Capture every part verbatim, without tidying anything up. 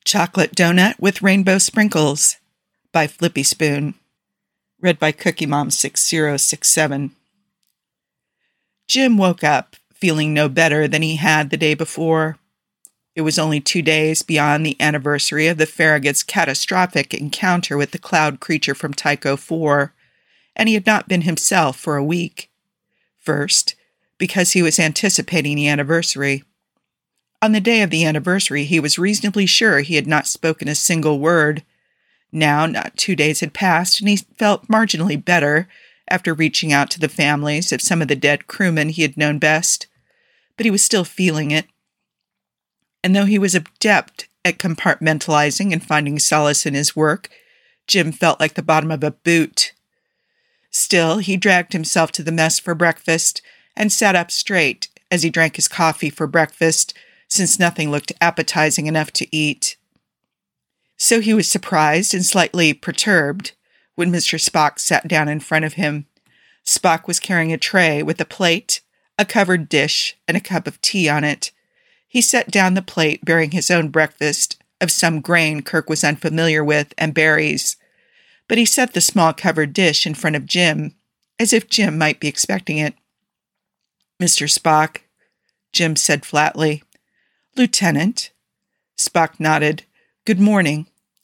Chocolate Donut with Rainbow Sprinkles by Flippy Spoon. Read by Cookie Mom six zero six seven. Jim woke up feeling no better than he had the day before. It was only two days beyond the anniversary of the Farragut's catastrophic encounter with the cloud creature from Tycho four, and he had not been himself for a week. First, because he was anticipating the anniversary. On the day of the anniversary, he was reasonably sure he had not spoken a single word. Now, not two days had passed, and he felt marginally better after reaching out to the families of some of the dead crewmen he had known best. But he was still feeling it. And though he was adept at compartmentalizing and finding solace in his work, Jim felt like the bottom of a boot. Still, he dragged himself to the mess for breakfast and sat up straight as he drank his coffee for breakfast, since nothing looked appetizing enough to eat. So he was surprised and slightly perturbed when Mister Spock sat down in front of him. Spock was carrying a tray with a plate, a covered dish, and a cup of tea on it. He set down the plate bearing his own breakfast of some grain Kirk was unfamiliar with and berries, but he set the small covered dish in front of Jim, as if Jim might be expecting it. "Mister Spock," Jim said flatly. "Lieutenant." Spock nodded. "Good morning."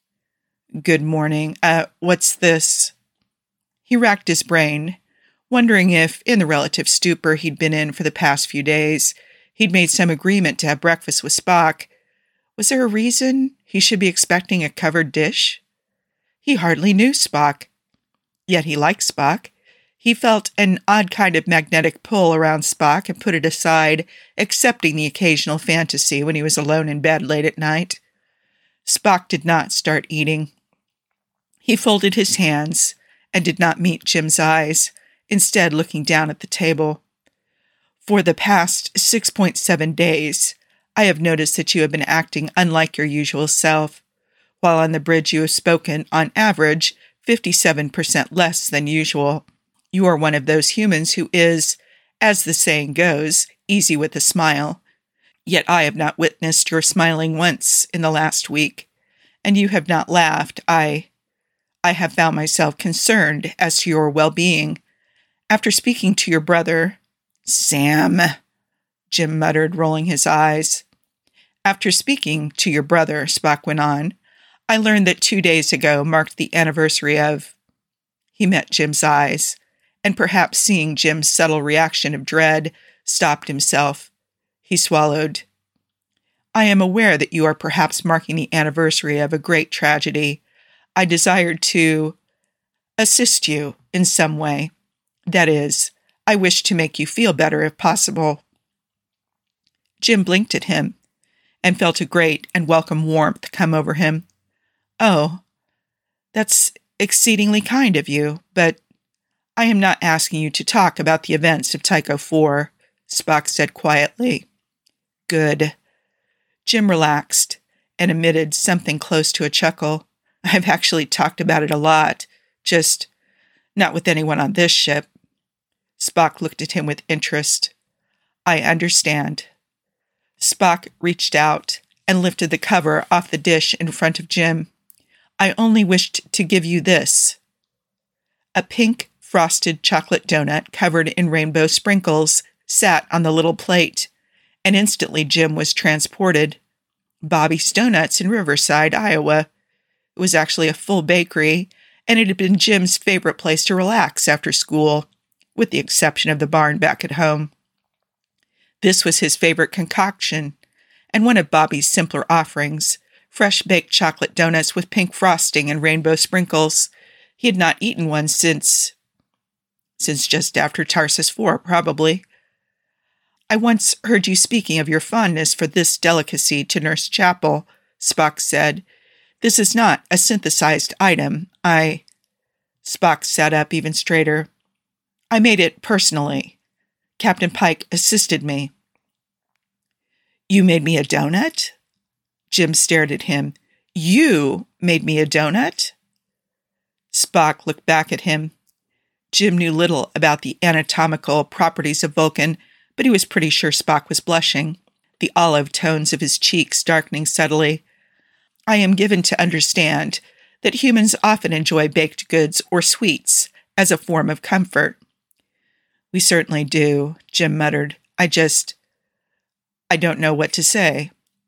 "Good morning. Uh, what's this?" He racked his brain, wondering if, in the relative stupor he'd been in for the past few days, he'd made some agreement to have breakfast with Spock. Was there a reason he should be expecting a covered dish? He hardly knew Spock. Yet he liked Spock. He felt an odd kind of magnetic pull around Spock and put it aside, accepting the occasional fantasy when he was alone in bed late at night. Spock did not start eating. He folded his hands and did not meet Jim's eyes, instead looking down at the table. "For the past six point seven days, I have noticed that you have been acting unlike your usual self. While on the bridge you have spoken, on average, fifty-seven percent less than usual. You are one of those humans who is, as the saying goes, easy with a smile. Yet I have not witnessed your smiling once in the last week, and you have not laughed. I, I have found myself concerned as to your well-being. After speaking to your brother..." "Sam," Jim muttered, rolling his eyes. "After speaking to your brother," Spock went on, "I learned that two days ago marked the anniversary of..." He met Jim's eyes, and perhaps seeing Jim's subtle reaction of dread, stopped himself. He swallowed. "I am aware that you are perhaps marking the anniversary of a great tragedy. I desired to assist you in some way. That is, I wish to make you feel better if possible." Jim blinked at him and felt a great and welcome warmth come over him. "Oh, that's exceedingly kind of you, but I am not asking you to talk about the events of Tycho four, Spock said quietly. "Good." Jim relaxed and emitted something close to a chuckle. "I've actually talked about it a lot, just not with anyone on this ship." Spock looked at him with interest. "I understand." Spock reached out and lifted the cover off the dish in front of Jim. "I only wished to give you this." A pink frosted chocolate donut covered in rainbow sprinkles sat on the little plate, and instantly Jim was transported. Bobby's Donuts in Riverside, Iowa. It was actually a full bakery, and it had been Jim's favorite place to relax after school, with the exception of the barn back at home. This was his favorite concoction, and one of Bobby's simpler offerings, fresh baked chocolate donuts with pink frosting and rainbow sprinkles. He had not eaten one since... since just after Tarsus four, probably. "I once heard you speaking of your fondness for this delicacy to Nurse Chapel," Spock said. "This is not a synthesized item. I..." Spock sat up even straighter. "I made it personally. Captain Pike assisted me." "You made me a donut?" Jim stared at him. "You made me a donut?" Spock looked back at him. Jim knew little about the anatomical properties of Vulcan, but he was pretty sure Spock was blushing, the olive tones of his cheeks darkening subtly. I am given to understand that humans often enjoy baked goods or sweets as a form of comfort. We certainly do, Jim muttered. I just... I don't know what to say.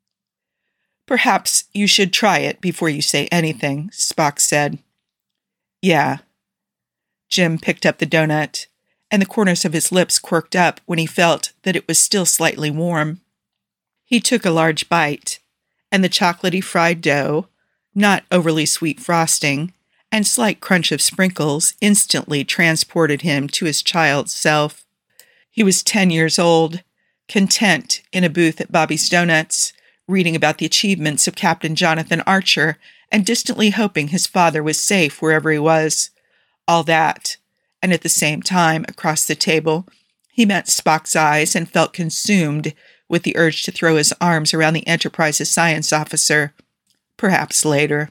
Perhaps you should try it before you say anything, Spock said. Yeah. Jim picked up the donut, and the corners of his lips quirked up when he felt that it was still slightly warm. He took a large bite, and the chocolatey fried dough, not overly sweet frosting, and slight crunch of sprinkles instantly transported him to his child's self. He was ten years old, content in a booth at Bobby's Donuts, reading about the achievements of Captain Jonathan Archer and distantly hoping his father was safe wherever he was. All that, and at the same time, across the table, he met Spock's eyes and felt consumed with the urge to throw his arms around the Enterprise's science officer. Perhaps later.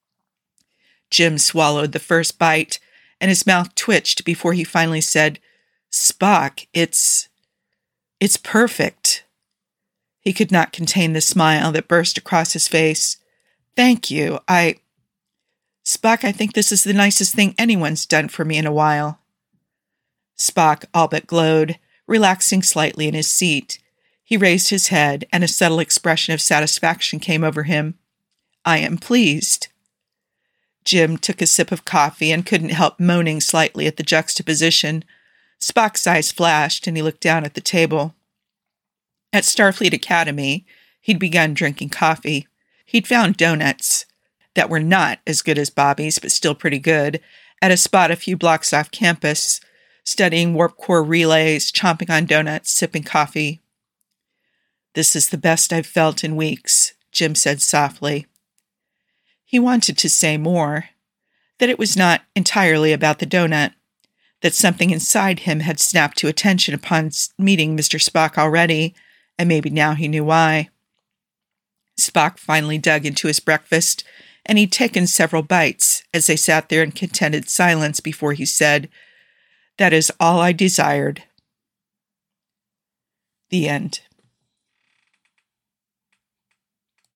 Jim swallowed the first bite, and his mouth twitched before he finally said, Spock, it's... it's perfect. He could not contain the smile that burst across his face. Thank you, I... Spock, I think this is the nicest thing anyone's done for me in a while. Spock all but glowed, relaxing slightly in his seat. He raised his head, and a subtle expression of satisfaction came over him. I am pleased. Jim took a sip of coffee and couldn't help moaning slightly at the juxtaposition. Spock's eyes flashed, and he looked down at the table. At Starfleet Academy, he'd begun drinking coffee. He'd found donuts that were not as good as Bobby's, but still pretty good, at a spot a few blocks off campus, studying warp core relays, chomping on donuts, sipping coffee. This is the best I've felt in weeks, Jim said softly. He wanted to say more, that it was not entirely about the donut, that something inside him had snapped to attention upon meeting Mister Spock already, and maybe now he knew why. Spock finally dug into his breakfast, and he'd taken several bites as they sat there in contented silence before he said, That is all I desired. The end.